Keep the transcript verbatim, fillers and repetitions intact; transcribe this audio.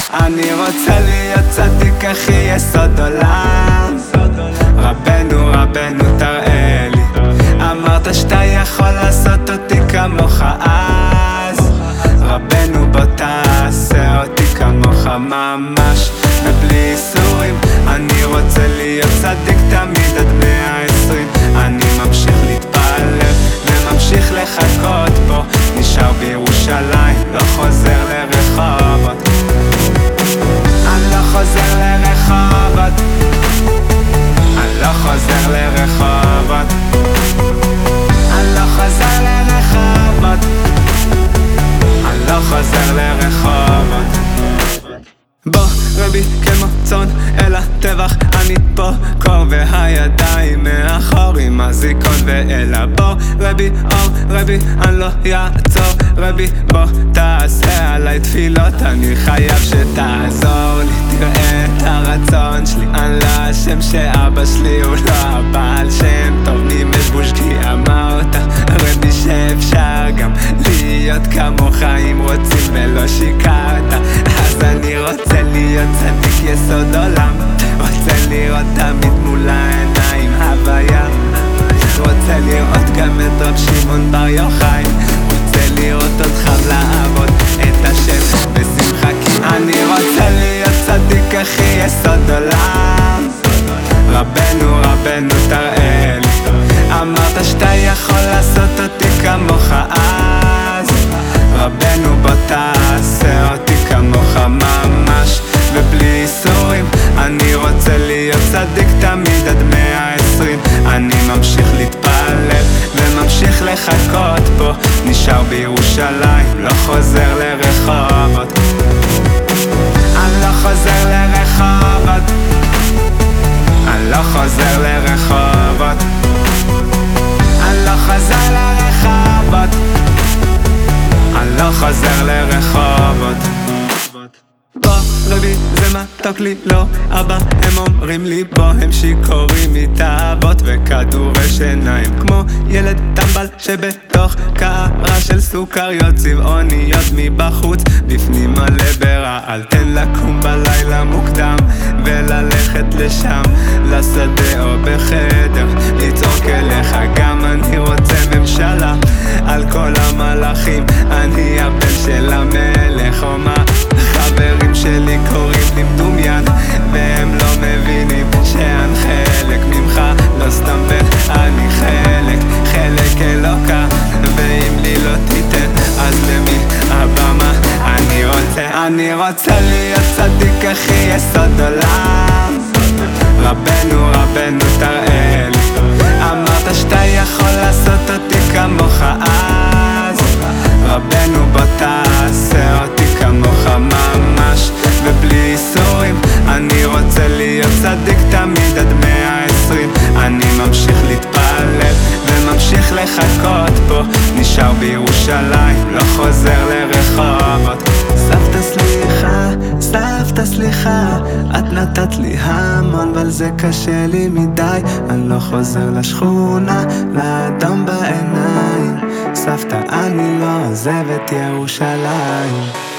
אני רוצה להיות צדיק אחי יסוד עולם. רבנו רבנו תראה לי, אמרת שאתה יכול לעשות אותי כמוך אז רבנו בוא תעשה אותי כמוך ממש ובלי איסורים. אני רוצה להיות צדיק תמיד עד מאה ועשרים. אני ממשיך להתפלל וממשיך לחכות פה, נשאר בירושלים, לא חוזר לרחובות. אני לא חוזר לרחובות, אני לא חוזר לרחובות, אני לא חוזר לרחובות, אני לא חוזר לרחובות. בוא רבי כמו צאן אל הטבח, אני פה קור והידיים מאחור עם הזיכרון ואלה. בוא רבי אור רבי אני לא יעצור, רבי בוא תעשה עליי תפילות, אני חייב שתעזור לי. תראה את הרצון שלי, אני לא אשם שאבא שלי הוא לא הבעל שם טוב ממזבוש, כי אמרת רבי שאפשר גם להיות כמוך אם רוצים ולא שיקרת. אז אני רוצה להיות צדיק יסוד עולם, רוצה לראות תמיד מול העיניים הוויה, רוצה לראות גם את רב שמעון בר יוחאי, רוצה לראות אותך לעבוד את השם בשמחה, כי אני רוצה להיות צדיק אחי יסוד עולם. רבנו רבנו תראה לי, אמרת שאתה יכול לעשות אותי כמוך אז רבנו בוא תעשה אותי כמוך ממש ובלי איסורים. אני רוצה להיות צדיק תמיד עד מאה ועשרים. אני ממשיך להתפלל וממשיך לחכות פה, נשאר בירושלים, לא חוזר לרחובות. אני לא חוזר לרחובות, אני לא חוזר לרחובות, אני לא חוזר לרחובות, אני לא חוזר לרחובות. בוא רבי זה מתוק לי לא אבא, הם אומרים לי בוא, הם שיכורים מתאהבות וכדורי שיניים, כמו ילד טמבל שבתוך קערה של סוכריות צבעוניות מבחוץ, בפנים מלא ברעל. תן לקום בלילה מוקדם וללכת לשם לשדה או בחדר לצעוק אליך, גם אני רוצה ממשלה על כל המלאכים, אני הבן של המלך. או מה חברים שלי קוראים לי מדומיין והם לא מבינים שאני חלק ממך, לא סתם בן, אני חלק, חלק אלוקה, ואם לי לא תיתן אז למי הבמה. אני רוצה, אני רוצה להיות צדיק אחי יסוד עולם. רבנו רבנו תראה לי, אמרת שאתה יכול לעשות אותי כמוך אז רבנו בוא תעשה אותי כמוך ממש ובלי איסורים. אני רוצה להיות צדיק תמיד עד מאה ועשרים. אני ממשיך להתפלל וממשיך לחכות פה, נשאר בירושלים, לא חוזר לרחובות. סבתא סליחה, סבתא סליחה, את נתת לי המון אבל זה קשה לי מדי, אני לא חוזר לשכונה לאדום בעיניים. סבתא אני לא עוזב את ירושלים.